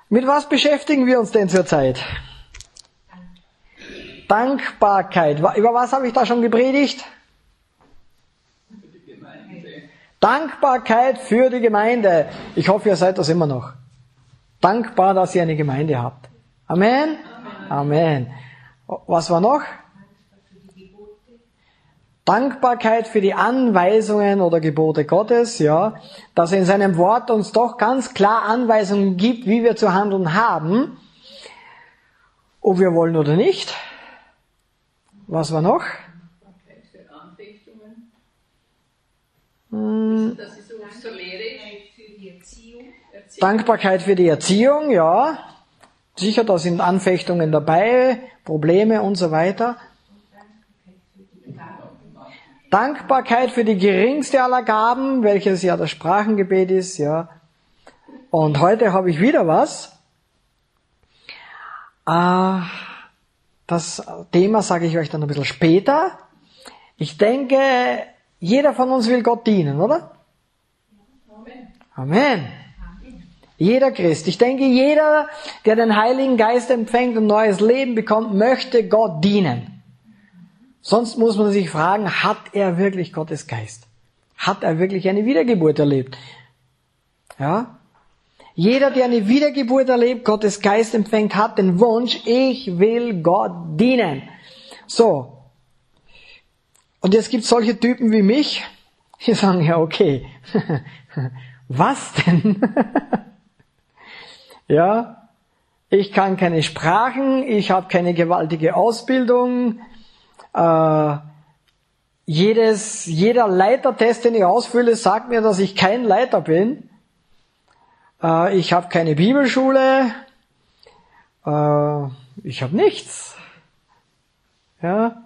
Mit was beschäftigen wir uns denn zurzeit? Dankbarkeit. Über was habe ich da schon gepredigt? Dankbarkeit für die Gemeinde. Ich hoffe, ihr seid das immer noch. Dankbar, dass ihr eine Gemeinde habt. Amen? Amen. Was war noch? Dankbarkeit für die Anweisungen oder Gebote Gottes, ja, dass er in seinem Wort uns doch ganz klar Anweisungen gibt, wie wir zu handeln haben, ob wir wollen oder nicht. Was war noch? Dankbarkeit für Anfechtungen. Das ist so lehrig für die Erziehung. Dankbarkeit für die Erziehung, ja. Sicher, da sind Anfechtungen dabei, Probleme und so weiter. Dankbarkeit für die geringste aller Gaben, welches ja das Sprachengebet ist, ja. Und heute habe ich wieder was. Das Thema sage ich euch dann ein bisschen später. Ich denke, jeder von uns will Gott dienen, oder? Amen. Jeder Christ. Ich denke, jeder, der den Heiligen Geist empfängt und neues Leben bekommt, möchte Gott dienen. Sonst muss man sich fragen, hat er wirklich Gottes Geist? Hat er wirklich eine Wiedergeburt erlebt? Ja? Jeder, der eine Wiedergeburt erlebt, Gottes Geist empfängt, hat den Wunsch, ich will Gott dienen. So. Und jetzt gibt es solche Typen wie mich, die sagen, ja okay, was denn? Ja, ich kann keine Sprachen, ich habe keine gewaltige Ausbildung, jeder Leitertest, den ich ausfülle, sagt mir, dass ich kein Leiter bin. Ich habe keine Bibelschule. Ich habe nichts. Ja.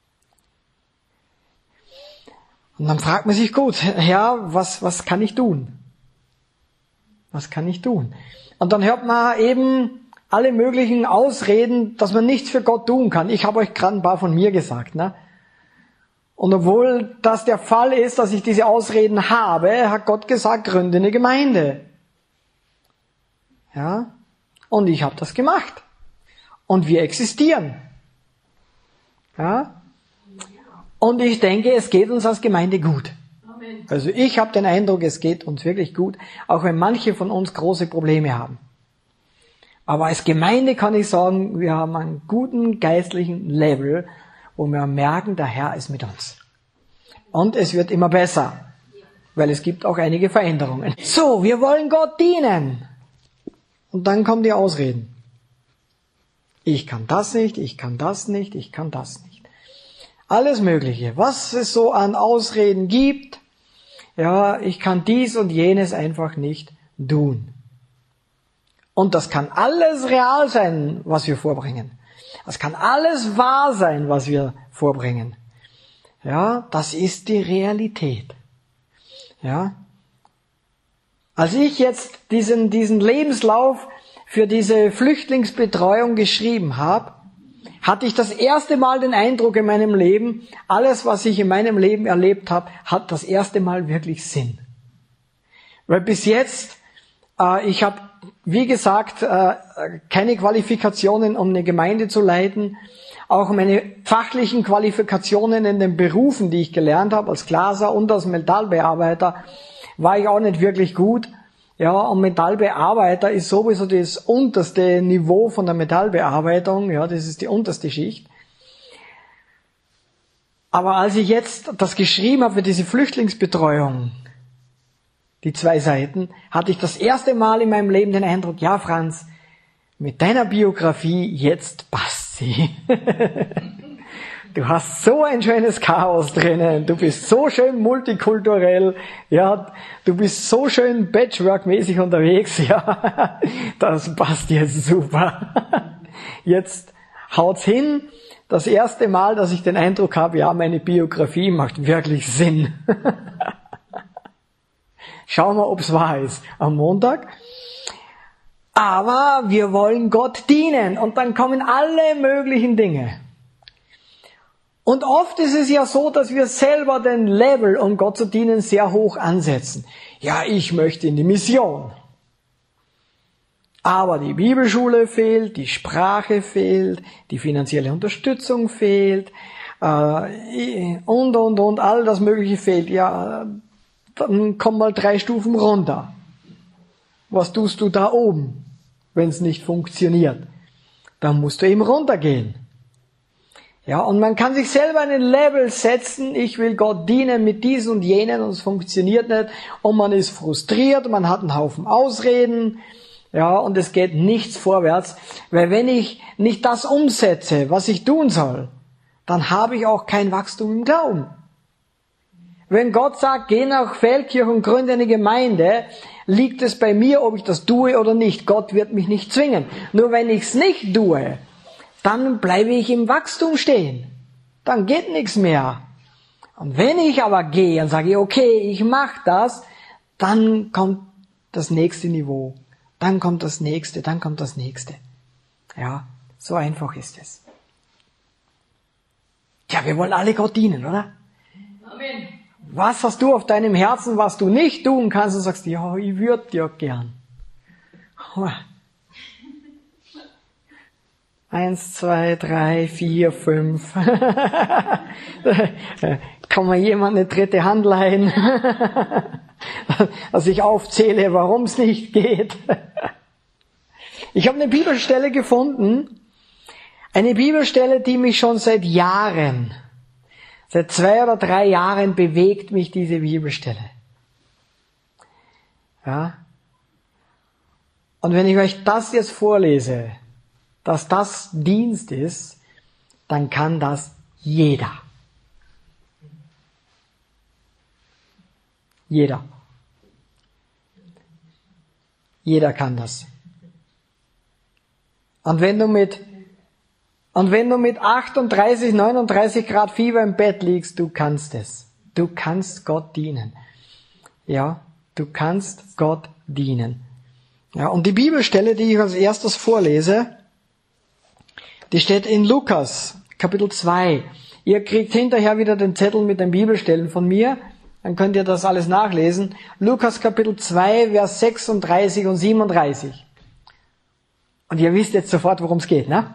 Und dann fragt man sich, gut, Herr, was kann ich tun? Was kann ich tun? Und dann hört man eben alle möglichen Ausreden, dass man nichts für Gott tun kann. Ich habe euch gerade ein paar von mir gesagt, ne? Und obwohl das der Fall ist, dass ich diese Ausreden habe, hat Gott gesagt, gründe eine Gemeinde. Ja? Und ich habe das gemacht. Und wir existieren. Ja? Und ich denke, es geht uns als Gemeinde gut. Amen. Also ich habe den Eindruck, es geht uns wirklich gut, auch wenn manche von uns große Probleme haben. Aber als Gemeinde kann ich sagen, wir haben einen guten geistlichen Level, wo wir merken, der Herr ist mit uns. Und es wird immer besser, weil es gibt auch einige Veränderungen. So, wir wollen Gott dienen. Und dann kommen die Ausreden. Ich kann das nicht, ich kann das nicht, ich kann das nicht. Alles Mögliche, was es so an Ausreden gibt. Ja, ich kann dies und jenes einfach nicht tun. Und das kann alles real sein, was wir vorbringen. Das kann alles wahr sein, was wir vorbringen. Ja, das ist die Realität. Ja. Als ich jetzt diesen Lebenslauf für diese Flüchtlingsbetreuung geschrieben habe, hatte ich das erste Mal den Eindruck in meinem Leben, alles, was ich in meinem Leben erlebt habe, hat das erste Mal wirklich Sinn. Weil bis jetzt, ich habe, wie gesagt, keine Qualifikationen, um eine Gemeinde zu leiten. Auch meine fachlichen Qualifikationen in den Berufen, die ich gelernt habe, als Glaser und als Metallbearbeiter, war ich auch nicht wirklich gut. Ja, und Metallbearbeiter ist sowieso das unterste Niveau von der Metallbearbeitung. Ja, das ist die unterste Schicht. Aber als ich jetzt das geschrieben habe für diese Flüchtlingsbetreuung, die 2 Seiten, hatte ich das erste Mal in meinem Leben den Eindruck, ja Franz, mit deiner Biografie jetzt passt sie. Du hast so ein schönes Chaos drinnen, du bist so schön multikulturell, ja, du bist so schön Patchwork-mäßig unterwegs, ja, das passt jetzt super. Jetzt haut's hin, das erste Mal, dass ich den Eindruck habe, ja, meine Biografie macht wirklich Sinn. Schauen wir, ob's wahr ist, am Montag. Aber wir wollen Gott dienen und dann kommen alle möglichen Dinge. Und oft ist es ja so, dass wir selber den Level, um Gott zu dienen, sehr hoch ansetzen. Ja, ich möchte in die Mission. Aber die Bibelschule fehlt, die Sprache fehlt, die finanzielle Unterstützung fehlt, und, all das Mögliche fehlt. Ja, dann komm mal 3 Stufen runter. Was tust du da oben, wenn es nicht funktioniert? Dann musst du eben runtergehen. Ja, und man kann sich selber ein Label setzen, ich will Gott dienen mit diesen und jenen, und es funktioniert nicht, und man ist frustriert, man hat einen Haufen Ausreden, ja, und es geht nichts vorwärts, weil wenn ich nicht das umsetze, was ich tun soll, dann habe ich auch kein Wachstum im Glauben. Wenn Gott sagt, geh nach Feldkirch und gründe eine Gemeinde, liegt es bei mir, ob ich das tue oder nicht. Gott wird mich nicht zwingen. Nur wenn ich es nicht tue, dann bleibe ich im Wachstum stehen. Dann geht nichts mehr. Und wenn ich aber gehe und sage, okay, ich mache das, dann kommt das nächste Niveau. Dann kommt das nächste, dann kommt das nächste. Ja, so einfach ist es. Tja, wir wollen alle Gott dienen, oder? Amen. Was hast du auf deinem Herzen, was du nicht tun kannst, und sagst, ja, ich würde ja gern. 1, 2, 3, 4, 5. Kann mir jemand eine dritte Hand leihen? Dass ich aufzähle, warum es nicht geht. Ich habe eine Bibelstelle gefunden, eine Bibelstelle, die mich schon seit Jahren, seit 2 oder 3 Jahren bewegt mich diese Bibelstelle. Ja. Und wenn ich euch das jetzt vorlese, dass das Dienst ist, dann kann das jeder. Jeder. Jeder kann das. Und wenn du mit 38, 39 Grad Fieber im Bett liegst, du kannst es. Du kannst Gott dienen. Ja, du kannst Gott dienen. Ja, und die Bibelstelle, die ich als erstes vorlese, die steht in Lukas, Kapitel 2. Ihr kriegt hinterher wieder den Zettel mit den Bibelstellen von mir, dann könnt ihr das alles nachlesen. Lukas Kapitel 2, Vers 36 und 37. Und ihr wisst jetzt sofort, worum es geht, ne?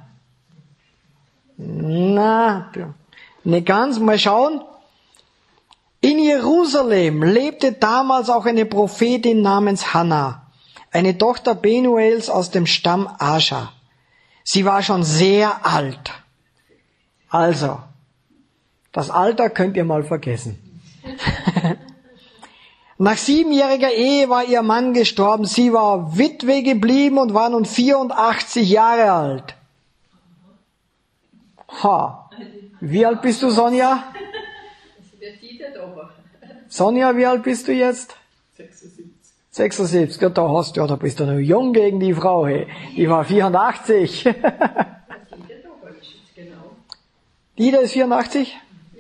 Na, nicht ganz, mal schauen. In Jerusalem lebte damals auch eine Prophetin namens Hannah, eine Tochter Benuels aus dem Stamm Ascher. Sie war schon sehr alt. Also, das Alter könnt ihr mal vergessen. Nach 7-jähriger Ehe war ihr Mann gestorben. Sie war Witwe geblieben und war nun 84 Jahre alt. Ha. Wie alt bist du, Sonja? Sonja, wie alt bist du jetzt? 76. Ja, da bist du noch jung gegen die Frau, hey. Die war 84. Dieter ist 84?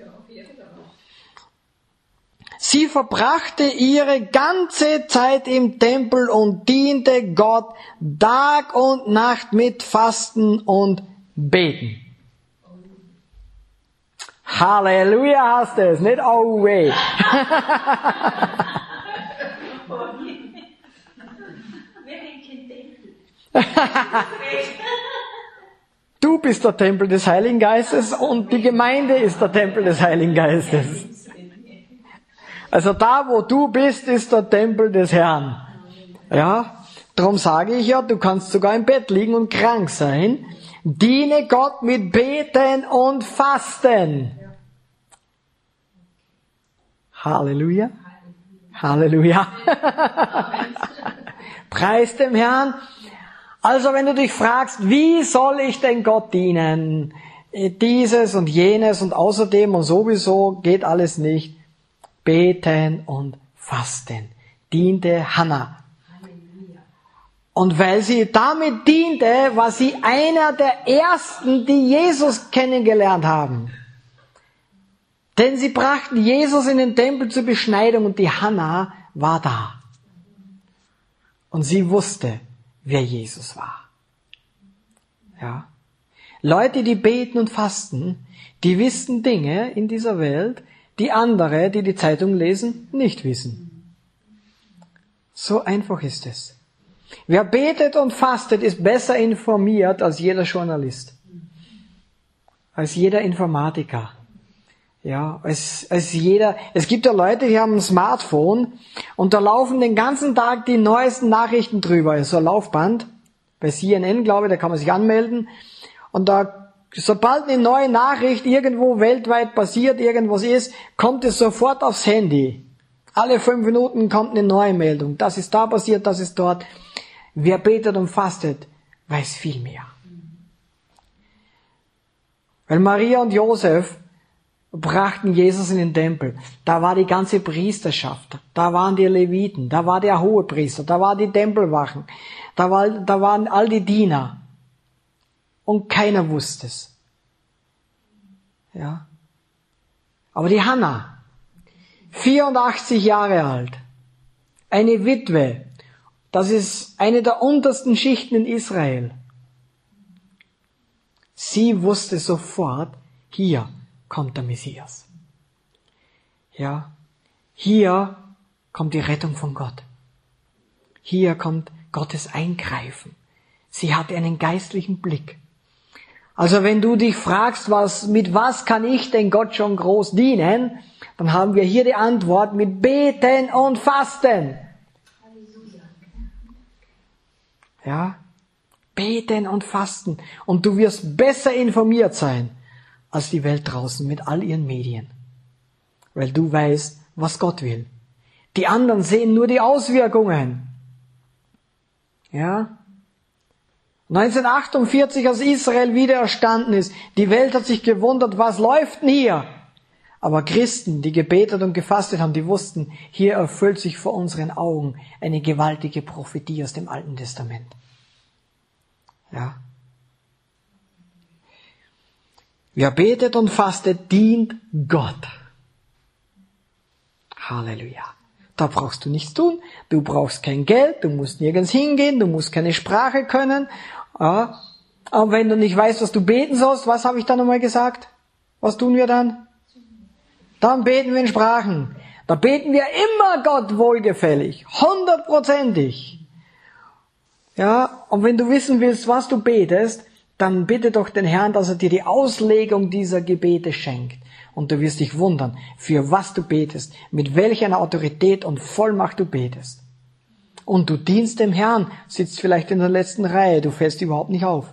Sie verbrachte ihre ganze Zeit im Tempel und diente Gott Tag und Nacht mit Fasten und Beten. Halleluja hast es, nicht oh weh. Du bist der Tempel des Heiligen Geistes und die Gemeinde ist der Tempel des Heiligen Geistes. Also da, wo du bist, ist der Tempel des Herrn. Ja, darum sage ich ja, du kannst sogar im Bett liegen und krank sein. Diene Gott mit Beten und Fasten. Halleluja. Halleluja. Preis dem Herrn. Also wenn du dich fragst, wie soll ich denn Gott dienen? Dieses und jenes und außerdem und sowieso geht alles nicht. Beten und Fasten. Diente Hannah. Und weil sie damit diente, war sie einer der ersten, die Jesus kennengelernt haben. Denn sie brachten Jesus in den Tempel zur Beschneidung und die Hannah war da. Und sie wusste, wer Jesus war. Ja. Leute, die beten und fasten, die wissen Dinge in dieser Welt, die andere, die die Zeitung lesen, nicht wissen. So einfach ist es. Wer betet und fastet, ist besser informiert als jeder Journalist. Als jeder Informatiker. Ja, als jeder. Es gibt ja Leute, die haben ein Smartphone und da laufen den ganzen Tag die neuesten Nachrichten drüber. So ein Laufband. Bei CNN, glaube ich, da kann man sich anmelden. Und da, sobald eine neue Nachricht irgendwo weltweit passiert, irgendwas ist, kommt es sofort aufs Handy. Alle 5 Minuten kommt eine neue Meldung. Das ist da passiert, das ist dort. Wer betet und fastet, weiß viel mehr. Weil Maria und Josef brachten Jesus in den Tempel. Da war die ganze Priesterschaft. Da waren die Leviten. Da war der Hohepriester. Da waren die Tempelwachen. Da waren all die Diener. Und keiner wusste es. Ja. Aber die Hannah, 84 Jahre alt, eine Witwe, das ist eine der untersten Schichten in Israel. Sie wusste sofort, hier kommt der Messias. Ja, hier kommt die Rettung von Gott. Hier kommt Gottes Eingreifen. Sie hatte einen geistlichen Blick. Also wenn du dich fragst, mit was kann ich denn Gott schon groß dienen, dann haben wir hier die Antwort mit Beten und Fasten. Ja, beten und fasten. Und du wirst besser informiert sein als die Welt draußen mit all ihren Medien. Weil du weißt, was Gott will. Die anderen sehen nur die Auswirkungen. Ja. 1948, als Israel wieder erstanden ist, die Welt hat sich gewundert, was läuft denn hier? Aber Christen, die gebetet und gefastet haben, die wussten, hier erfüllt sich vor unseren Augen eine gewaltige Prophetie aus dem Alten Testament. Ja. Wer betet und fastet, dient Gott. Halleluja. Da brauchst du nichts tun, du brauchst kein Geld, du musst nirgends hingehen, du musst keine Sprache können. Ja. Aber wenn du nicht weißt, was du beten sollst, was habe ich da nochmal gesagt? Was tun wir dann? Dann beten wir in Sprachen. Da beten wir immer Gott wohlgefällig, 100%ig. Ja, und wenn du wissen willst, was du betest, dann bitte doch den Herrn, dass er dir die Auslegung dieser Gebete schenkt. Und du wirst dich wundern, für was du betest, mit welcher Autorität und Vollmacht du betest. Und du dienst dem Herrn, sitzt vielleicht in der letzten Reihe, du fällst überhaupt nicht auf.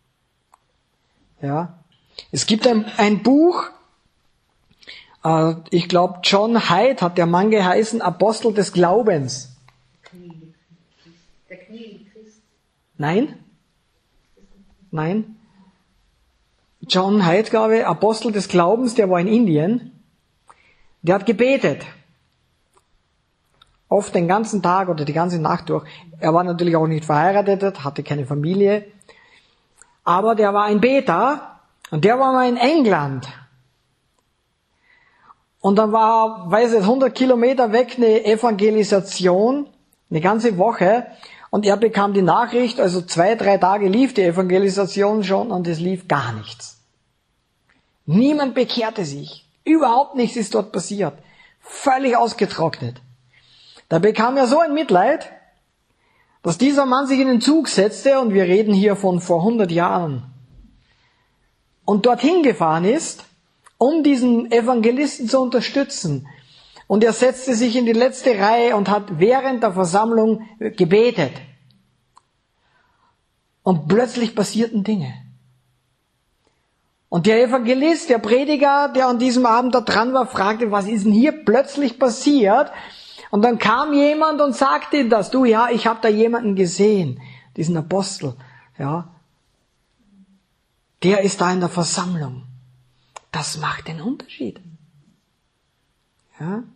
Ja, es gibt ein Buch, ich glaube John Haidt hat der Mann geheißen, Apostel des Glaubens. Der Knie Christ. Nein? Nein? John Haidt, glaube ich, Apostel des Glaubens, der war in Indien. Der hat gebetet. Oft den ganzen Tag oder die ganze Nacht durch. Er war natürlich auch nicht verheiratet, hatte keine Familie. Aber der war ein Beter und der war mal in England. Und dann war, 100 Kilometer weg eine Evangelisation, eine ganze Woche. Und er bekam die Nachricht, also 2-3 Tage lief die Evangelisation schon und es lief gar nichts. Niemand bekehrte sich. Überhaupt nichts ist dort passiert. Völlig ausgetrocknet. Da bekam er so ein Mitleid, dass dieser Mann sich in den Zug setzte, und wir reden hier von vor 100 Jahren, und dorthin gefahren ist, um diesen Evangelisten zu unterstützen. Und er setzte sich in die letzte Reihe und hat während der Versammlung gebetet. Und plötzlich passierten Dinge. Und der Evangelist, der Prediger, der an diesem Abend da dran war, fragte, was ist denn hier plötzlich passiert? Und dann kam jemand und sagte ihm das. Du, ja, ich habe da jemanden gesehen, diesen Apostel. Ja, der ist da in der Versammlung. Das macht den Unterschied. Ja.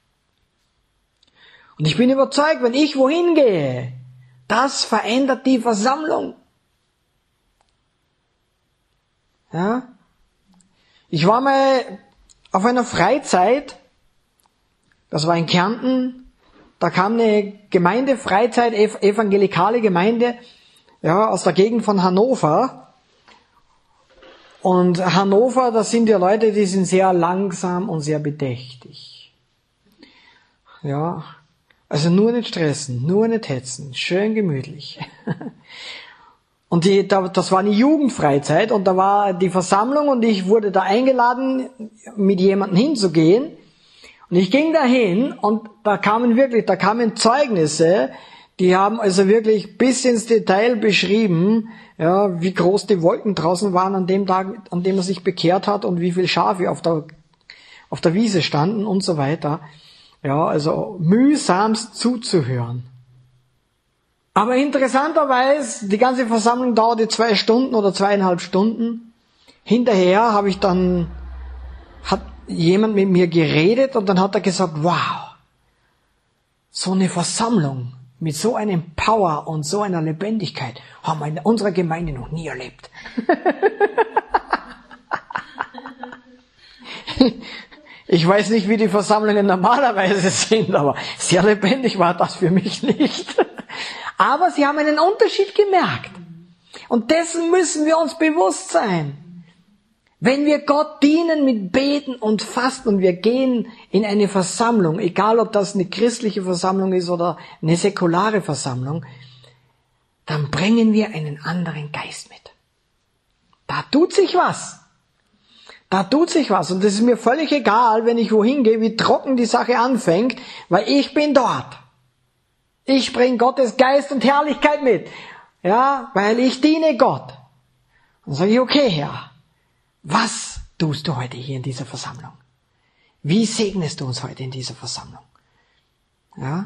Und ich bin überzeugt, wenn ich wohin gehe, das verändert die Versammlung. Ja. Ich war mal auf einer Freizeit, das war in Kärnten, da kam eine Gemeindefreizeit, evangelikale Gemeinde, ja, aus der Gegend von Hannover. Und Hannover, das sind ja Leute, die sind sehr langsam und sehr bedächtig. Ja. Also nur nicht stressen, nur nicht hetzen, schön gemütlich. Und das war eine Jugendfreizeit und da war die Versammlung und ich wurde da eingeladen, mit jemandem hinzugehen. Und ich ging dahin und da kamen Zeugnisse, die haben also wirklich bis ins Detail beschrieben, ja, wie groß die Wolken draußen waren an dem Tag, an dem er sich bekehrt hat und wie viele Schafe auf der Wiese standen und so weiter. Ja, also mühsamst zuzuhören. Aber interessanterweise, die ganze Versammlung dauerte 2 Stunden oder 2,5 Stunden. Hinterher hat jemand mit mir geredet und dann hat er gesagt, wow, so eine Versammlung mit so einem Power und so einer Lebendigkeit haben wir in unserer Gemeinde noch nie erlebt. Ich weiß nicht, wie die Versammlungen normalerweise sind, aber sehr lebendig war das für mich nicht. Aber sie haben einen Unterschied gemerkt. Und dessen müssen wir uns bewusst sein. Wenn wir Gott dienen mit Beten und Fasten und wir gehen in eine Versammlung, egal ob das eine christliche Versammlung ist oder eine säkulare Versammlung, dann bringen wir einen anderen Geist mit. Da tut sich was. Da tut sich was. Und es ist mir völlig egal, wenn ich wohin gehe, wie trocken die Sache anfängt, weil ich bin dort. Ich bringe Gottes Geist und Herrlichkeit mit. Ja, weil ich diene Gott. Dann sage ich, okay, Herr, was tust du heute hier in dieser Versammlung? Wie segnest du uns heute in dieser Versammlung? Ja?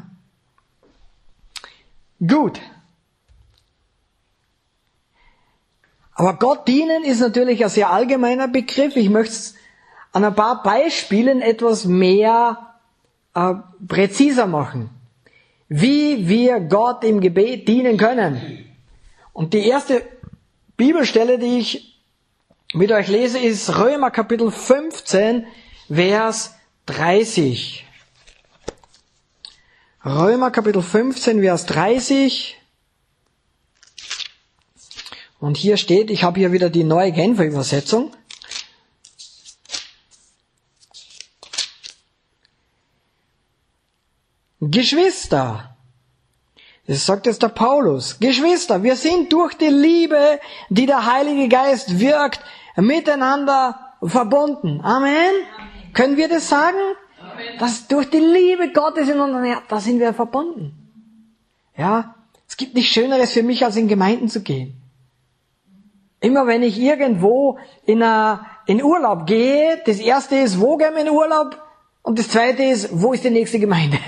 Gut. Aber Gott dienen ist natürlich ein sehr allgemeiner Begriff. Ich möchte es an ein paar Beispielen etwas mehr präziser machen. Wie wir Gott im Gebet dienen können. Und die erste Bibelstelle, die ich mit euch lese, ist Römer Kapitel 15, Vers 30. Römer Kapitel 15, Vers 30. Und hier steht, ich habe hier wieder die neue Genfer Übersetzung. Geschwister, das sagt jetzt der Paulus, Geschwister, wir sind durch die Liebe, die der Heilige Geist wirkt, miteinander verbunden. Amen? Amen. Können wir das sagen? Amen. Dass durch die Liebe Gottes in unserem Herzen, da sind wir verbunden. Ja, es gibt nichts Schöneres für mich, als in Gemeinden zu gehen. Immer wenn ich irgendwo in Urlaub gehe, das erste ist, wo gehen wir in Urlaub? Und das zweite ist, wo ist die nächste Gemeinde?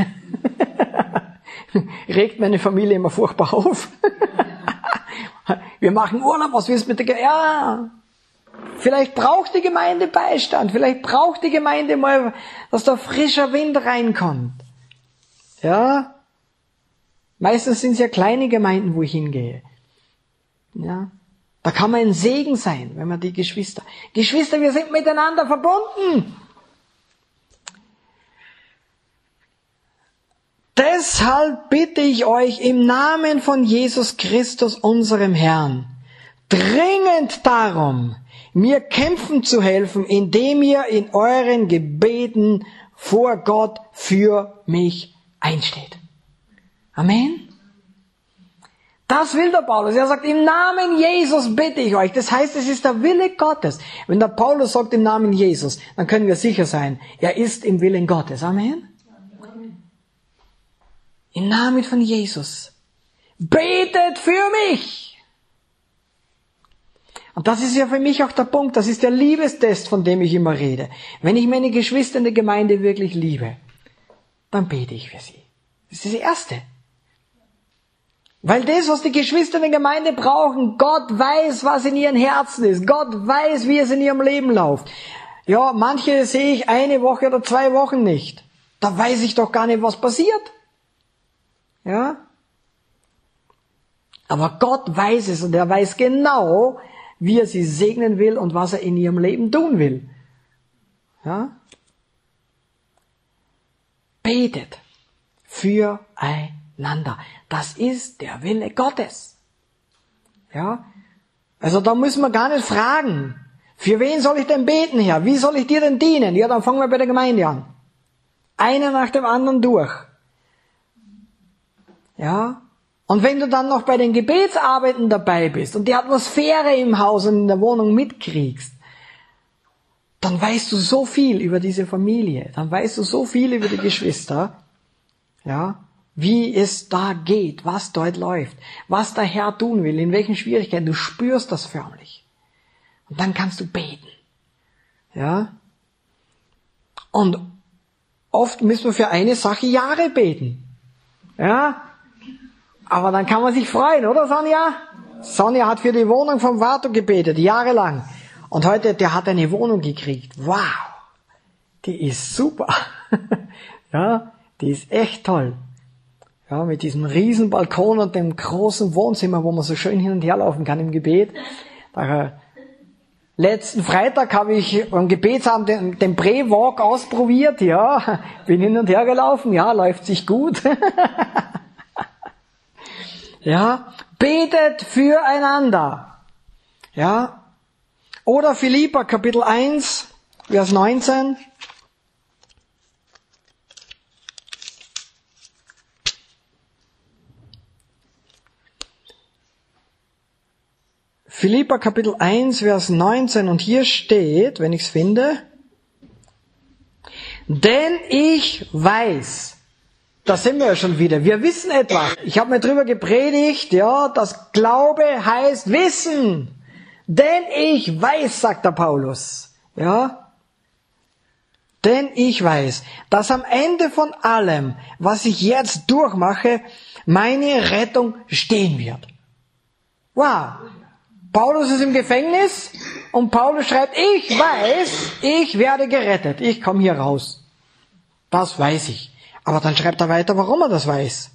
Regt meine Familie immer furchtbar auf. Wir machen Urlaub, was willst du mit der Gemeinde? Ja, vielleicht braucht die Gemeinde Beistand, vielleicht braucht die Gemeinde mal, dass da frischer Wind reinkommt. Ja, meistens sind es ja kleine Gemeinden, wo ich hingehe. Ja, da kann man ein Segen sein, wenn man die Geschwister, wir sind miteinander verbunden. Deshalb bitte ich euch im Namen von Jesus Christus, unserem Herrn, dringend darum, mir kämpfen zu helfen, indem ihr in euren Gebeten vor Gott für mich einsteht. Amen. Das will der Paulus. Er sagt, im Namen Jesus bitte ich euch. Das heißt, es ist der Wille Gottes. Wenn der Paulus sagt, im Namen Jesus, dann können wir sicher sein, er ist im Willen Gottes. Amen. Im Namen von Jesus. Betet für mich. Und das ist ja für mich auch der Punkt. Das ist der Liebestest, von dem ich immer rede. Wenn ich meine Geschwister in der Gemeinde wirklich liebe, dann bete ich für sie. Das ist das Erste. Weil das, was die Geschwister in der Gemeinde brauchen, Gott weiß, was in ihren Herzen ist. Gott weiß, wie es in ihrem Leben läuft. Ja, manche sehe ich 1 Woche oder 2 Wochen nicht. Da weiß ich doch gar nicht, was passiert. Ja? Aber Gott weiß es und er weiß genau, wie er sie segnen will und was er in ihrem Leben tun will. Ja? Betet füreinander. Das ist der Wille Gottes. Ja? Also da müssen wir gar nicht fragen, für wen soll ich denn beten, Herr? Wie soll ich dir denn dienen? Ja, dann fangen wir bei der Gemeinde an. Einer nach dem anderen durch. Ja? Und wenn du dann noch bei den Gebetsarbeiten dabei bist und die Atmosphäre im Haus und in der Wohnung mitkriegst, dann weißt du so viel über diese Familie, dann weißt du so viel über die Geschwister, ja, wie es da geht, was dort läuft, was der Herr tun will, in welchen Schwierigkeiten, du spürst das förmlich. Und dann kannst du beten, ja. Und oft müssen wir für eine Sache Jahre beten, ja. Aber dann kann man sich freuen, oder Sonja? Sonja hat für die Wohnung vom Vater gebetet, jahrelang. Und heute, der hat eine Wohnung gekriegt. Wow! Die ist super. Ja, die ist echt toll. Ja, mit diesem riesen Balkon und dem großen Wohnzimmer, wo man so schön hin und her laufen kann im Gebet. Letzten Freitag habe ich am Gebetsabend den Pre-Walk ausprobiert. Ja, bin hin und her gelaufen. Ja, läuft sich gut. Ja, betet füreinander. Ja. Oder Philipper Kapitel 1, Vers 19. Philipper Kapitel 1, Vers 19. Und hier steht, wenn ich es finde, denn ich weiß, da sind wir ja schon wieder, wir wissen etwas. Ich habe mir drüber gepredigt, ja, dass Glaube heißt Wissen. Denn ich weiß, sagt der Paulus, ja, denn ich weiß, dass am Ende von allem, was ich jetzt durchmache, meine Rettung stehen wird. Wow. Paulus ist im Gefängnis und Paulus schreibt, ich weiß, ich werde gerettet. Ich komme hier raus. Das weiß ich. Aber dann schreibt er weiter, warum er das weiß.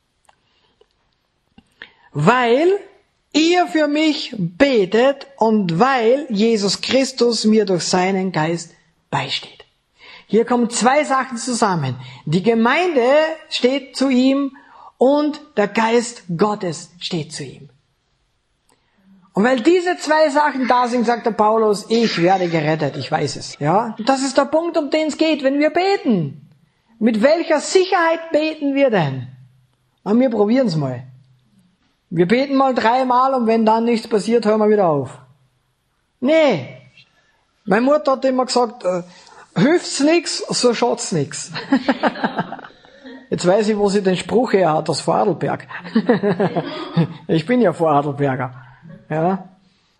Weil ihr für mich betet und weil Jesus Christus mir durch seinen Geist beisteht. Hier kommen zwei Sachen zusammen. Die Gemeinde steht zu ihm und der Geist Gottes steht zu ihm. Und weil diese zwei Sachen da sind, sagt der Paulus, ich werde gerettet, ich weiß es. Ja, und das ist der Punkt, um den es geht, wenn wir beten. Mit welcher Sicherheit beten wir denn? Und wir probieren es mal. Wir beten mal 3 Mal und wenn dann nichts passiert, hören wir wieder auf. Nee. Meine Mutter hat immer gesagt, hilft's nix, so schaut's nix. Jetzt weiß ich, wo sie den Spruch her hat, aus Vorarlberg. Ich bin ja Vorarlberger. Ja.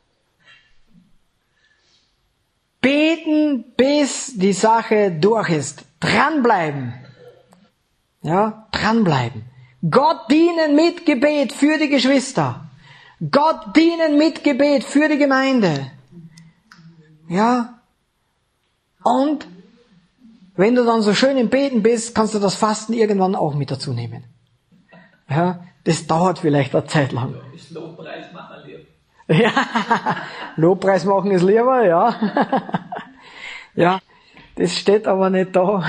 Beten, bis die Sache durch ist. Dranbleiben. Ja, dranbleiben. Gott dienen mit Gebet für die Geschwister. Gott dienen mit Gebet für die Gemeinde. Ja. Und wenn du dann so schön im Beten bist, kannst du das Fasten irgendwann auch mit dazu nehmen. Ja, das dauert vielleicht eine Zeit lang. Ist Lobpreis machen lieber. Ja, Lobpreis machen ist lieber, ja. Ja, das steht aber nicht da.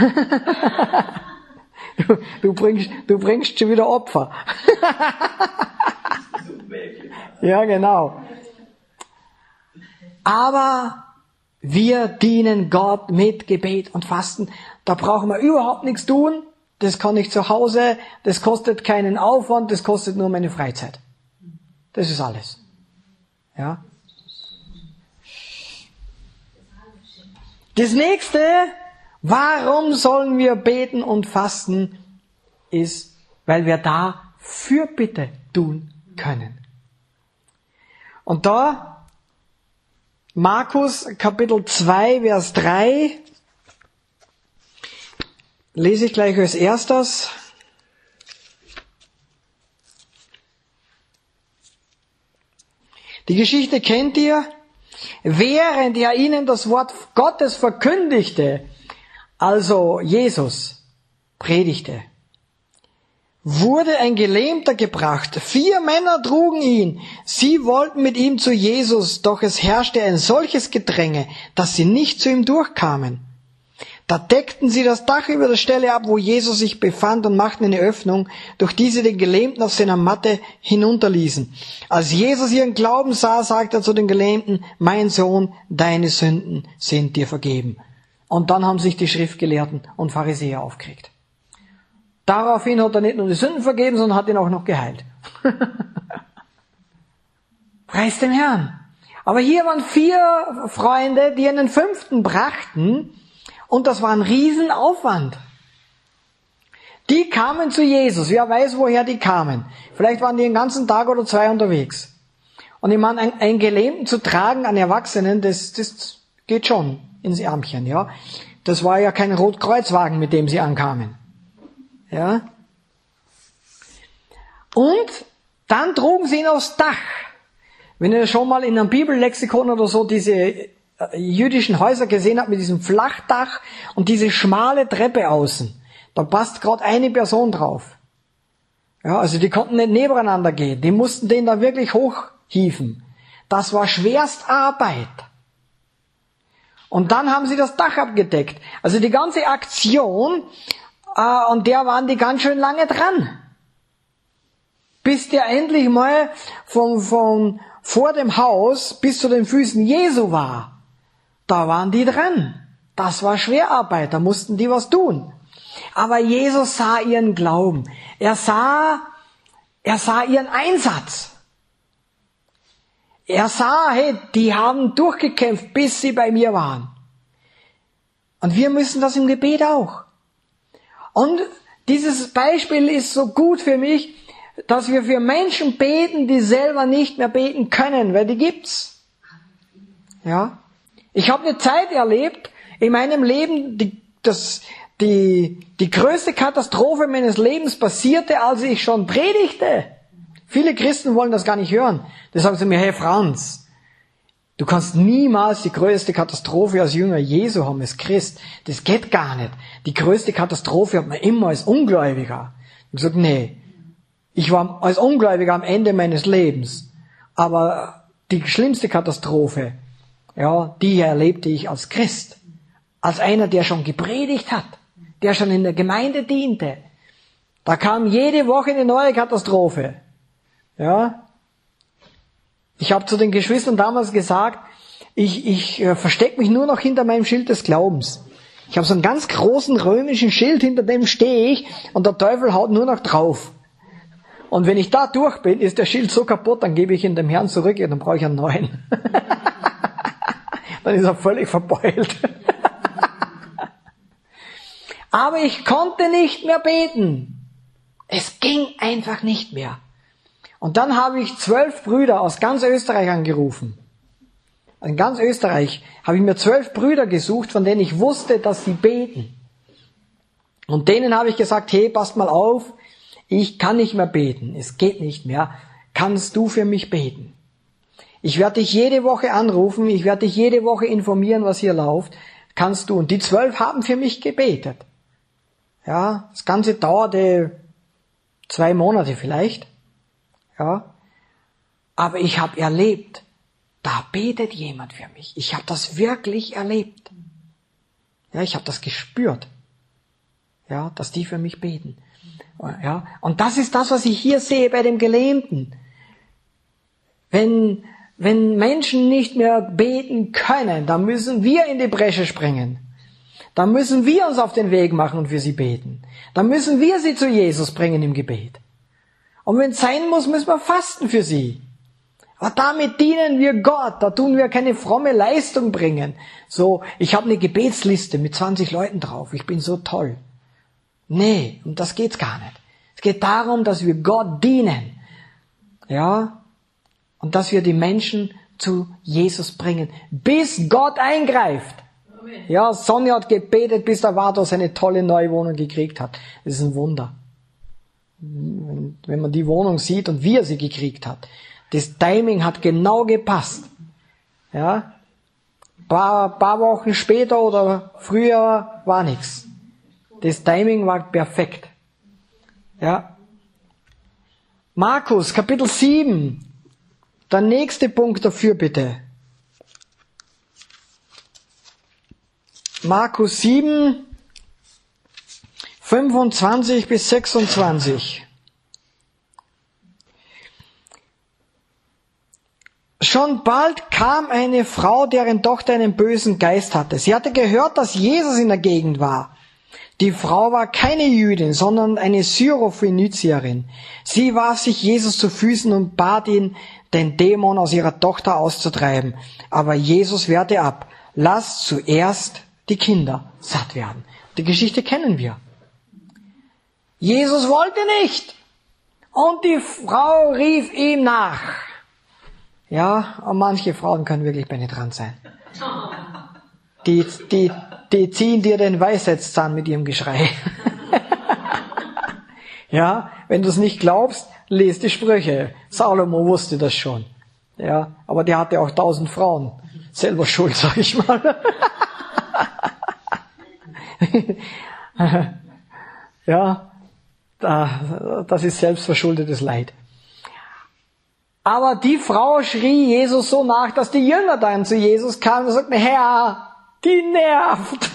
Du bringst schon wieder Opfer. Ja, genau. Aber wir dienen Gott mit Gebet und Fasten. Da brauchen wir überhaupt nichts tun. Das kann ich zu Hause. Das kostet keinen Aufwand. Das kostet nur meine Freizeit. Das ist alles. Ja. Das nächste, warum sollen wir beten und fasten, ist, weil wir da Fürbitte tun können. Und da, Markus Kapitel 2, Vers 3, lese ich gleich als erstes. Die Geschichte kennt ihr. Während er ihnen das Wort Gottes verkündigte, also Jesus predigte, wurde ein Gelähmter gebracht. 4 Männer trugen ihn. Sie wollten mit ihm zu Jesus, doch es herrschte ein solches Gedränge, dass sie nicht zu ihm durchkamen. Da deckten sie das Dach über der Stelle ab, wo Jesus sich befand, und machten eine Öffnung, durch die sie den Gelähmten auf seiner Matte hinunterließen. Als Jesus ihren Glauben sah, sagte er zu den Gelähmten, mein Sohn, deine Sünden sind dir vergeben. Und dann haben sich die Schriftgelehrten und Pharisäer aufgeregt. Daraufhin hat er nicht nur die Sünden vergeben, sondern hat ihn auch noch geheilt. Preis dem Herrn. Aber hier waren 4 Freunde, die einen 5. brachten, und das war ein Riesenaufwand. Die kamen zu Jesus. Wer weiß, woher die kamen. Vielleicht waren die den ganzen Tag oder 2 unterwegs. Und ich meine, einen Gelähmten zu tragen, einen Erwachsenen, das geht schon ins Ärmchen, ja. Das war ja kein Rotkreuzwagen, mit dem sie ankamen. Ja. Und dann trugen sie ihn aufs Dach. Wenn ihr schon mal in einem Bibellexikon oder so diese jüdischen Häuser gesehen habt mit diesem Flachdach und diese schmale Treppe außen, da passt gerade eine Person drauf. Ja, also die konnten nicht nebeneinander gehen, die mussten den da wirklich hochhieven. Das war Schwerstarbeit. Und dann haben sie das Dach abgedeckt. Also die ganze Aktion, und der waren die ganz schön lange dran. Bis der endlich mal von vor dem Haus bis zu den Füßen Jesu war. Da waren die dran. Das war Schwerarbeit, da mussten die was tun. Aber Jesus sah ihren Glauben. Er sah ihren Einsatz. Er sah, hey, die haben durchgekämpft, bis sie bei mir waren. Und wir müssen das im Gebet auch. Und dieses Beispiel ist so gut für mich, dass wir für Menschen beten, die selber nicht mehr beten können, weil die gibt's. Ja. Ich habe eine Zeit erlebt in meinem Leben, die größte Katastrophe meines Lebens passierte, als ich schon predigte. Viele Christen wollen das gar nicht hören. Da sagen sie mir, hey Franz, du kannst niemals die größte Katastrophe als Jünger Jesu haben, als Christ. Das geht gar nicht. Die größte Katastrophe hat man immer als Ungläubiger. Ich sage, nee, ich war als Ungläubiger am Ende meines Lebens. Aber die schlimmste Katastrophe, ja, die erlebte ich als Christ. Als einer, der schon gepredigt hat, der schon in der Gemeinde diente. Da kam jede Woche eine neue Katastrophe. Ja. Ich habe zu den Geschwistern damals gesagt, ich verstecke mich nur noch hinter meinem Schild des Glaubens. Ich habe so einen ganz großen römischen Schild, hinter dem stehe ich, und der Teufel haut nur noch drauf. Und wenn ich da durch bin, ist der Schild so kaputt, dann gebe ich ihn dem Herrn zurück und dann brauche ich einen neuen. Dann ist er völlig verbeult. Aber ich konnte nicht mehr beten. Es ging einfach nicht mehr. Und dann habe ich 12 Brüder aus ganz Österreich angerufen. In ganz Österreich habe ich mir 12 Brüder gesucht, von denen ich wusste, dass sie beten. Und denen habe ich gesagt, hey, passt mal auf, ich kann nicht mehr beten, es geht nicht mehr. Kannst du für mich beten? Ich werde dich jede Woche anrufen, ich werde dich jede Woche informieren, was hier läuft. Kannst du? Und die 12 haben für mich gebetet. Ja, das Ganze dauerte 2 Monate vielleicht. Ja, aber ich habe erlebt, da betet jemand für mich. Ich habe das wirklich erlebt. Ja, ich habe das gespürt. Ja, dass die für mich beten. Ja, und das ist das, was ich hier sehe bei dem Gelähmten. Wenn Menschen nicht mehr beten können, dann müssen wir in die Bresche springen. Dann müssen wir uns auf den Weg machen und für sie beten. Dann müssen wir sie zu Jesus bringen im Gebet. Und wenn es sein muss, müssen wir fasten für sie. Aber damit dienen wir Gott. Da tun wir keine fromme Leistung bringen. So, ich habe eine Gebetsliste mit 20 Leuten drauf. Ich bin so toll. Nee, um das geht's gar nicht. Es geht darum, dass wir Gott dienen. Ja, und dass wir die Menschen zu Jesus bringen, bis Gott eingreift. Amen. Ja, Sonja hat gebetet, bis der Vater eine tolle neue Wohnung gekriegt hat. Das ist ein Wunder. Wenn man die Wohnung sieht und wie er sie gekriegt hat. Das Timing hat genau gepasst. Ja, paar Wochen später oder früher war nichts. Das Timing war perfekt. Ja. Markus, Kapitel 7. Der nächste Punkt dafür bitte. Markus 7, 25 bis 26. Schon bald kam eine Frau, deren Tochter einen bösen Geist hatte. Sie hatte gehört, dass Jesus in der Gegend war. Die Frau war keine Jüdin, sondern eine Syrophönizierin. Sie warf sich Jesus zu Füßen und bat ihn, den Dämon aus ihrer Tochter auszutreiben. Aber Jesus wehrte ab. Lass zuerst die Kinder satt werden. Die Geschichte kennen wir. Jesus wollte nicht. Und die Frau rief ihm nach. Ja, und manche Frauen können wirklich penetrant sein. Die ziehen dir den Weisheitszahn mit ihrem Geschrei. Ja, wenn du es nicht glaubst, lies die Sprüche. Salomo wusste das schon. Ja, aber der hatte auch 1000 Frauen. Selber schuld, sag ich mal. Ja, das ist selbstverschuldetes Leid. Aber die Frau schrie Jesus so nach, dass die Jünger dann zu Jesus kamen und sagten, Herr, die nervt.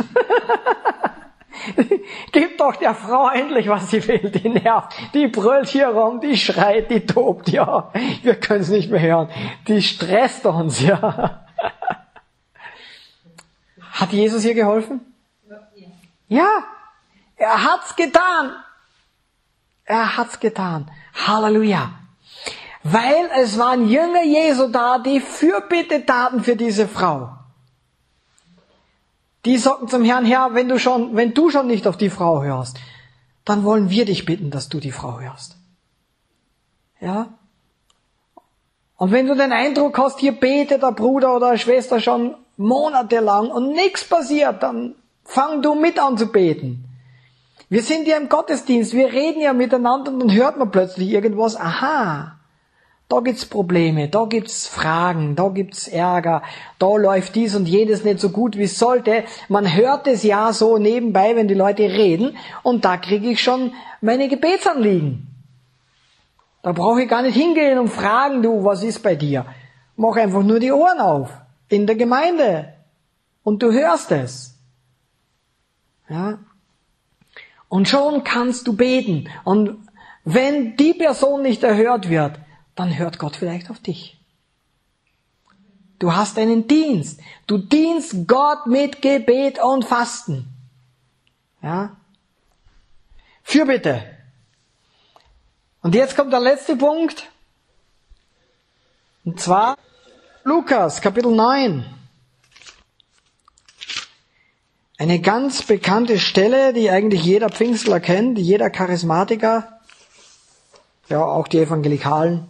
Gib doch der Frau endlich, was sie will, die nervt. Die brüllt hier rum, die schreit, die tobt, ja. Wir können es nicht mehr hören. Die stresst uns, ja. Hat Jesus ihr geholfen? Ja, er hat's getan. Er hat's getan. Halleluja. Weil es waren Jünger Jesu da, die Fürbitte taten für diese Frau. Die sagten zum Herrn, Herr, wenn du schon nicht auf die Frau hörst, dann wollen wir dich bitten, dass du die Frau hörst. Ja? Und wenn du den Eindruck hast, hier betet der Bruder oder eine Schwester schon monatelang und nichts passiert, dann fang du mit an zu beten. Wir sind ja im Gottesdienst, wir reden ja miteinander und dann hört man plötzlich irgendwas, aha, da gibt's Probleme, da gibt's Fragen, da gibt's Ärger, da läuft dies und jenes nicht so gut, wie es sollte. Man hört es ja so nebenbei, wenn die Leute reden, und da kriege ich schon meine Gebetsanliegen. Da brauche ich gar nicht hingehen und fragen, du, was ist bei dir? Mach einfach nur die Ohren auf, in der Gemeinde, und du hörst es. Ja? Und schon kannst du beten. Und wenn die Person nicht erhört wird, dann hört Gott vielleicht auf dich. Du hast einen Dienst. Du dienst Gott mit Gebet und Fasten. Ja? Fürbitte. Und jetzt kommt der letzte Punkt. Und zwar Lukas, Kapitel 9. Eine ganz bekannte Stelle, die eigentlich jeder Pfingstler kennt, jeder Charismatiker, ja auch die Evangelikalen.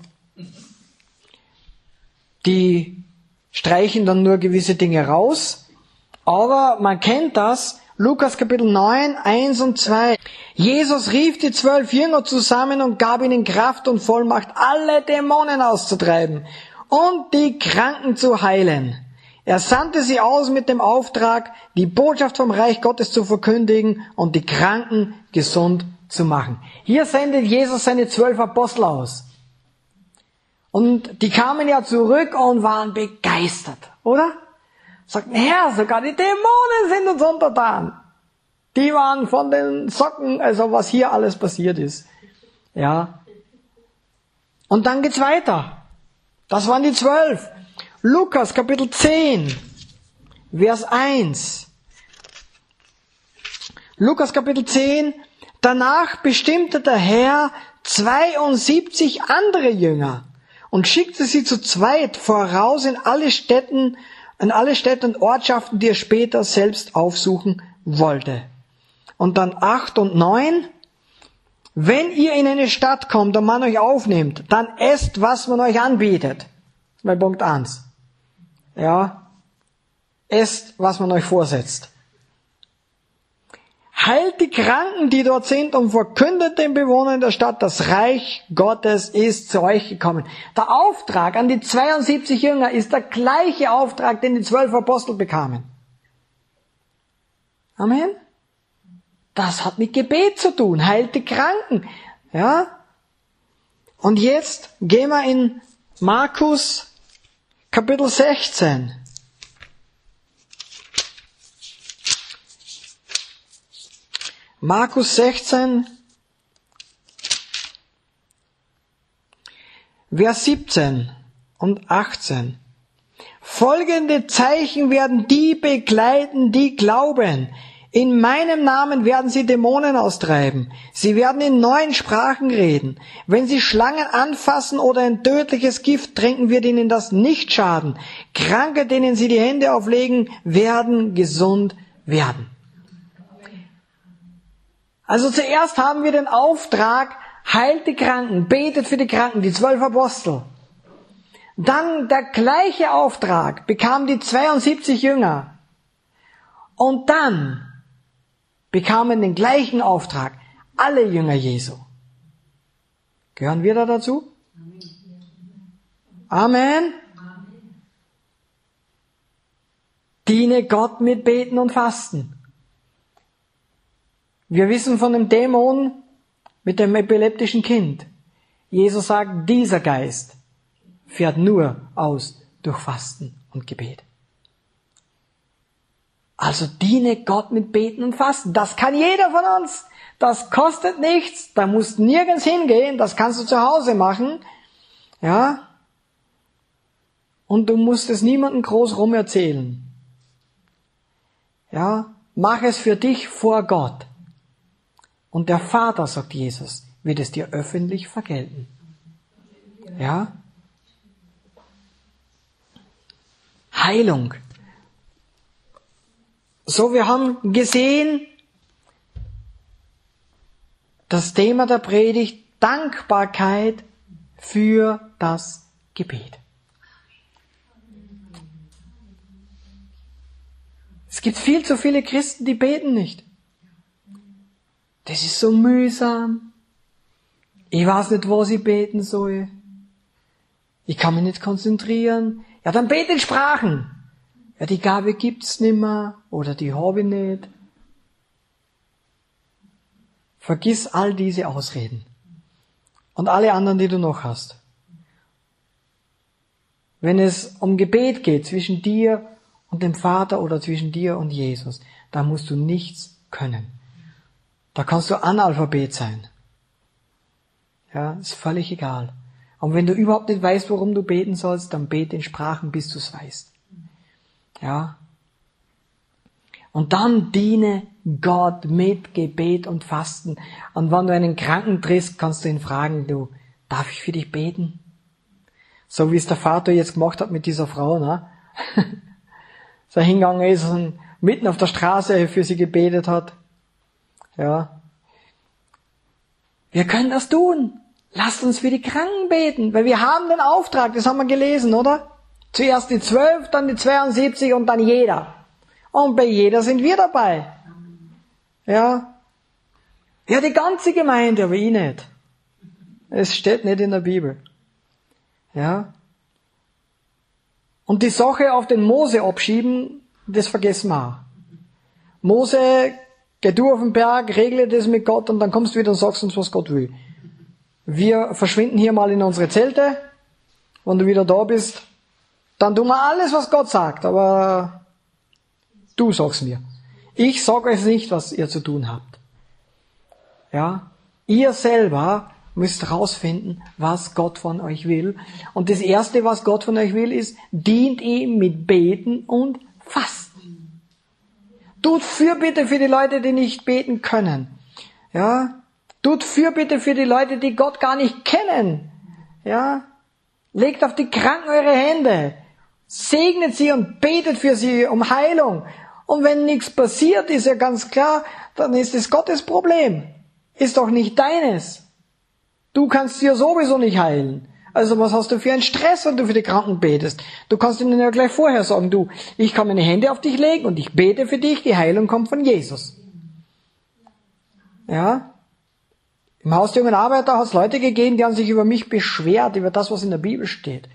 Die streichen dann nur gewisse Dinge raus, aber man kennt das. Lukas Kapitel 9, 1 und 2. Jesus rief die 12 Jünger zusammen und gab ihnen Kraft und Vollmacht, alle Dämonen auszutreiben und die Kranken zu heilen. Er sandte sie aus mit dem Auftrag, die Botschaft vom Reich Gottes zu verkündigen und die Kranken gesund zu machen. Hier sendet Jesus seine 12 Apostel aus. Und die kamen ja zurück und waren begeistert, oder? Sagten, Herr, sogar die Dämonen sind uns untertan. Die waren von den Socken, also was hier alles passiert ist. Ja. Und dann geht's weiter. Das waren die 12. Lukas Kapitel 10, Vers 1. Lukas Kapitel 10. Danach bestimmte der Herr 72 andere Jünger und schickte sie zu zweit voraus in alle Städte und Ortschaften, die er später selbst aufsuchen wollte. Und dann 8 und 9. Wenn ihr in eine Stadt kommt und man euch aufnimmt, dann esst, was man euch anbietet. Das ist mein Punkt 1. Ja, esst, was man euch vorsetzt. Heilt die Kranken, die dort sind, und verkündet den Bewohnern der Stadt, das Reich Gottes ist zu euch gekommen. Der Auftrag an die 72 Jünger ist der gleiche Auftrag, den die 12 Apostel bekamen. Amen. Das hat mit Gebet zu tun. Heilt die Kranken. Ja. Und jetzt gehen wir in Markus Kapitel 16. Markus 16, Vers 17 und 18. Folgende Zeichen werden die begleiten, die glauben. In meinem Namen werden sie Dämonen austreiben. Sie werden in neuen Sprachen reden. Wenn sie Schlangen anfassen oder ein tödliches Gift trinken, wird ihnen das nicht schaden. Kranke, denen sie die Hände auflegen, werden gesund werden. Also zuerst haben wir den Auftrag, heilt die Kranken, betet für die Kranken, die 12 Apostel. Dann der gleiche Auftrag bekamen die 72 Jünger. Und dann bekamen den gleichen Auftrag alle Jünger Jesu. Gehören wir da dazu? Amen. Diene Gott mit Beten und Fasten. Wir wissen von dem Dämon mit dem epileptischen Kind. Jesus sagt, dieser Geist fährt nur aus durch Fasten und Gebet. Also diene Gott mit Beten und Fasten. Das kann jeder von uns. Das kostet nichts. Da musst du nirgends hingehen. Das kannst du zu Hause machen. Ja. Und du musst es niemandem groß rum erzählen. Ja. Mach es für dich vor Gott. Und der Vater, sagt Jesus, wird es dir öffentlich vergelten. Ja. Heilung. So, wir haben gesehen, das Thema der Predigt, Dankbarkeit für das Gebet. Es gibt viel zu viele Christen, die beten nicht. Das ist so mühsam. Ich weiß nicht, was ich beten soll. Ich kann mich nicht konzentrieren. Ja, dann bete in Sprachen. Ja, die Gabe gibt's nimmer oder die habe ich nicht. Vergiss all diese Ausreden. Und alle anderen, die du noch hast. Wenn es um Gebet geht zwischen dir und dem Vater oder zwischen dir und Jesus, da musst du nichts können. Da kannst du Analphabet sein. Ja, ist völlig egal. Und wenn du überhaupt nicht weißt, worum du beten sollst, dann bete in Sprachen, bis du es weißt. Ja. Und dann diene Gott mit Gebet und Fasten. Und wenn du einen Kranken triffst, kannst du ihn fragen, du, darf ich für dich beten? So wie es der Vater jetzt gemacht hat mit dieser Frau, ne? So hingegangen ist und mitten auf der Straße für sie gebetet hat. Ja. Wir können das tun. Lasst uns für die Kranken beten, weil wir haben den Auftrag, das haben wir gelesen, oder? Zuerst die 12, dann die 72 und dann jeder. Und bei jeder sind wir dabei. Ja. Ja, die ganze Gemeinde, aber ich nicht. Es steht nicht in der Bibel. Ja. Und die Sache auf den Mose abschieben, das vergessen wir auch. Mose, geh du auf den Berg, regle das mit Gott und dann kommst du wieder und sagst uns, was Gott will. Wir verschwinden hier mal in unsere Zelte. Wenn du wieder da bist, dann tun wir alles, was Gott sagt, aber du sagst mir. Ich sage euch nicht, was ihr zu tun habt. Ja, ihr selber müsst rausfinden, was Gott von euch will. Und das Erste, was Gott von euch will, ist, dient ihm mit Beten und Fasten. Tut Fürbitte für die Leute, die nicht beten können. Ja, tut Fürbitte für die Leute, die Gott gar nicht kennen. Ja, legt auf die Kranken eure Hände. Segnet sie und betet für sie um Heilung. Und wenn nichts passiert, ist ja ganz klar, dann ist es Gottes Problem. Ist doch nicht deines. Du kannst sie ja sowieso nicht heilen. Also was hast du für einen Stress, wenn du für die Kranken betest? Du kannst ihnen ja gleich vorher sagen, du, ich kann meine Hände auf dich legen und ich bete für dich, die Heilung kommt von Jesus. Ja? Im Haus der jungen Arbeiter hat es Leute gegeben, die haben sich über mich beschwert, über das, was in der Bibel steht.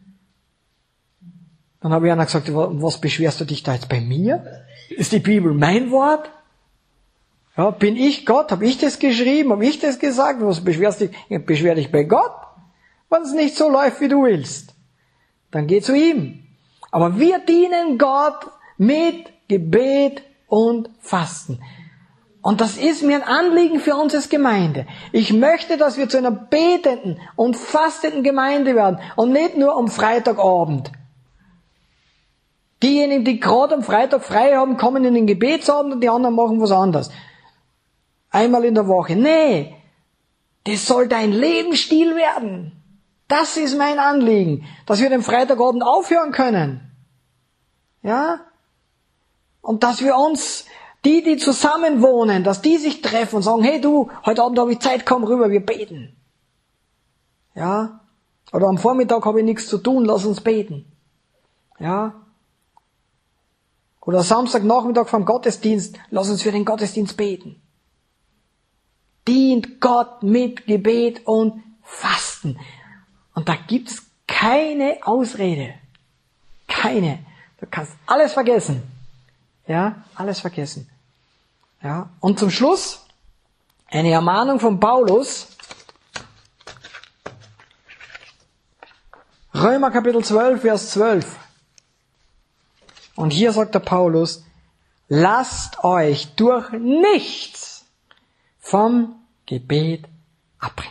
Dann habe ich einer gesagt, was beschwerst du dich da jetzt bei mir? Ist die Bibel mein Wort? Ja, bin ich Gott? Habe ich das geschrieben? Habe ich das gesagt? Was beschwerst du dich? Beschwer dich bei Gott. Wenn es nicht so läuft, wie du willst, dann geh zu ihm. Aber wir dienen Gott mit Gebet und Fasten. Und das ist mir ein Anliegen für uns als Gemeinde. Ich möchte, dass wir zu einer betenden und fastenden Gemeinde werden und nicht nur am Freitagabend. Diejenigen, die gerade am Freitag frei haben, kommen in den Gebetsabend und die anderen machen was anderes. Einmal in der Woche. Nee, das soll dein Lebensstil werden. Das ist mein Anliegen, dass wir den Freitagabend aufhören können. Ja? Und dass wir uns, die zusammen wohnen, dass die sich treffen und sagen, hey du, heute Abend habe ich Zeit, komm rüber, wir beten. Ja? Oder am Vormittag habe ich nichts zu tun, lass uns beten. Ja? Oder Samstagnachmittag vom Gottesdienst, lass uns für den Gottesdienst beten. Dient Gott mit Gebet und Fasten. Und da gibt's keine Ausrede. Keine. Du kannst alles vergessen. Ja, alles vergessen. Ja, und zum Schluss eine Ermahnung von Paulus. Römer Kapitel 12, Vers 12. Und hier sagt der Paulus, lasst euch durch nichts vom Gebet abbringen.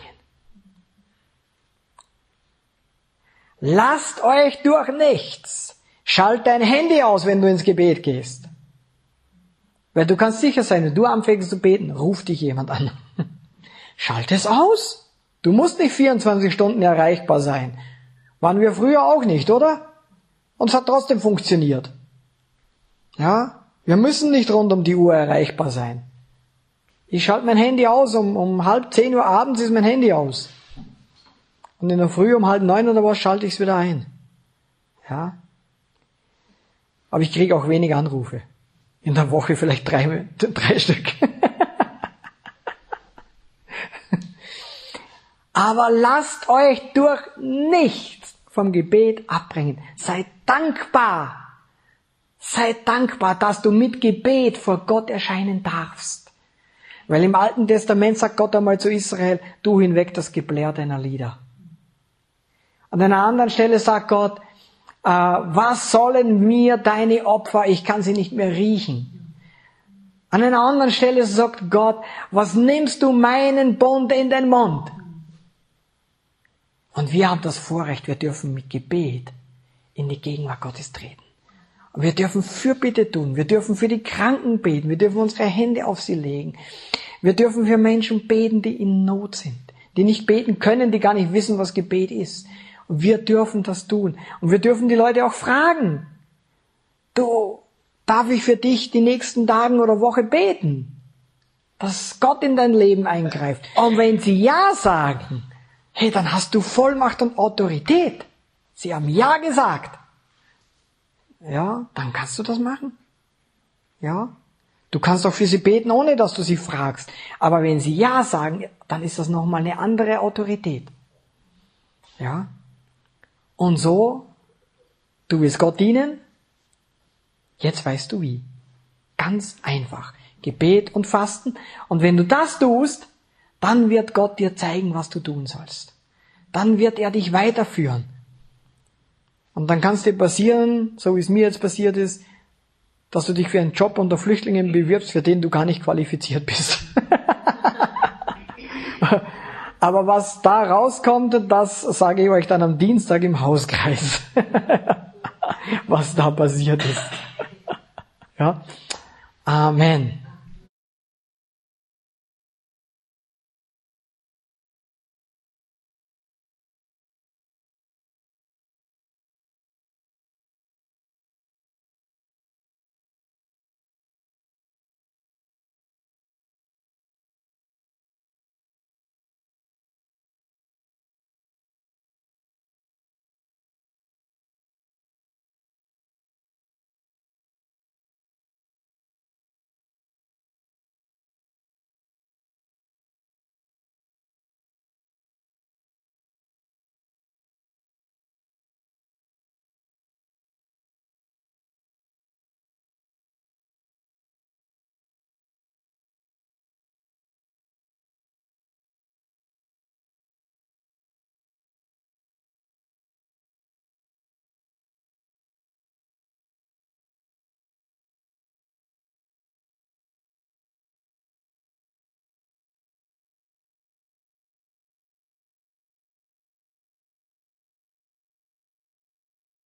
Lasst euch durch nichts. Schalt dein Handy aus, wenn du ins Gebet gehst. Weil du kannst sicher sein, wenn du anfängst zu beten, ruft dich jemand an. Schalt es aus. Du musst nicht 24 Stunden erreichbar sein. Waren wir früher auch nicht, oder? Und es hat trotzdem funktioniert. Ja, wir müssen nicht rund um die Uhr erreichbar sein. Ich schalte mein Handy aus, um 9:30 Uhr abends ist mein Handy aus. Und in der Früh um 8:30 oder was schalte ich es wieder ein. Ja. Aber ich kriege auch wenig Anrufe. In der Woche vielleicht drei Stück. Aber lasst euch durch nichts vom Gebet abbringen. Seid dankbar. Seid dankbar, dass du mit Gebet vor Gott erscheinen darfst. Weil im Alten Testament sagt Gott einmal zu Israel, tu hinweg das Geblär deiner Lieder. An einer anderen Stelle sagt Gott, was sollen mir deine Opfer? Ich kann sie nicht mehr riechen. An einer anderen Stelle sagt Gott, was nimmst du meinen Bund in den Mund? Und wir haben das Vorrecht, wir dürfen mit Gebet in die Gegenwart Gottes treten. Und wir dürfen Fürbitte tun, wir dürfen für die Kranken beten, wir dürfen unsere Hände auf sie legen. Wir dürfen für Menschen beten, die in Not sind, die nicht beten können, die gar nicht wissen, was Gebet ist. Und wir dürfen das tun. Und wir dürfen die Leute auch fragen, du, darf ich für dich die nächsten Tagen oder Woche beten? Dass Gott in dein Leben eingreift. Und wenn sie Ja sagen, hey, dann hast du Vollmacht und Autorität. Sie haben Ja gesagt. Ja, dann kannst du das machen. Ja. Du kannst auch für sie beten, ohne dass du sie fragst. Aber wenn sie Ja sagen, dann ist das nochmal eine andere Autorität. Ja. Und so, du willst Gott dienen, jetzt weißt du wie. Ganz einfach. Gebet und Fasten. Und wenn du das tust, dann wird Gott dir zeigen, was du tun sollst. Dann wird er dich weiterführen. Und dann kann es dir passieren, so wie es mir jetzt passiert ist, dass du dich für einen Job unter Flüchtlingen bewirbst, für den du gar nicht qualifiziert bist. Aber was da rauskommt, das sage ich euch dann am Dienstag im Hauskreis. Was da passiert ist. Ja. Amen.